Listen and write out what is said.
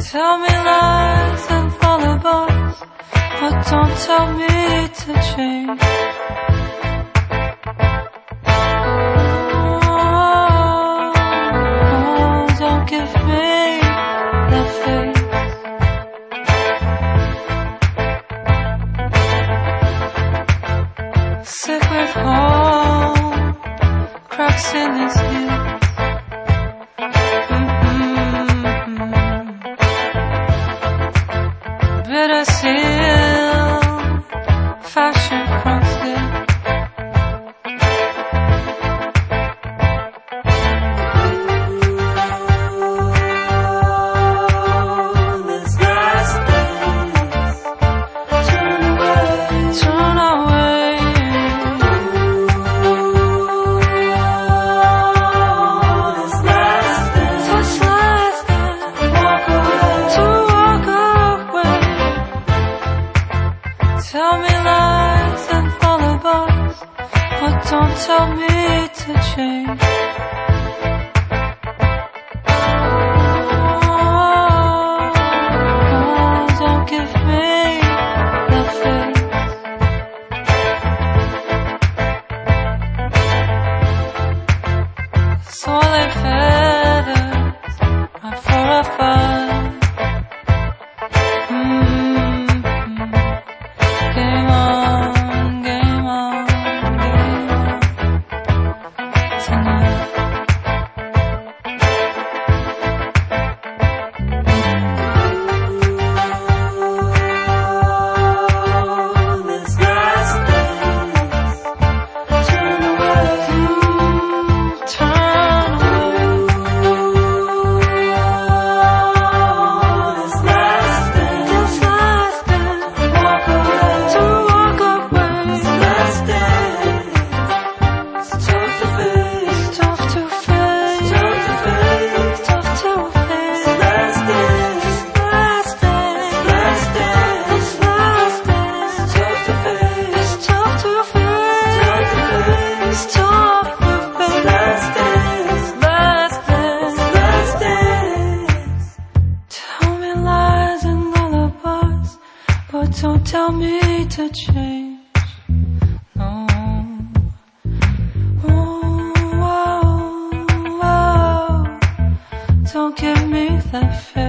Tell me lies and lullabies, but don't tell me to change. Oh, don't give me that face. Sick with home, cracks in his heels. Bitter seal, fashion crosses. This last dance, turn away, turn away. This last dance, walk away, to walk away. Tell me lies and lullabies, but don't tell me to change. Oh, don't give me that face. Swollen feathers are for a fun. Game on, game on, game on tonight. This last dance, turn away, turn away. This last dance, walk away, to walk away. This last dance, it's tough to face, tough to face, tough to face, tough to face. This last dance, last dance, last dance, this last dance, it's tough to face, it's tough to face, tough to face, it's tough to face. Last dance, last dance, last dance. Tell me lies and lullabies, but don't tell me to change. No. Oh, don't give me that face.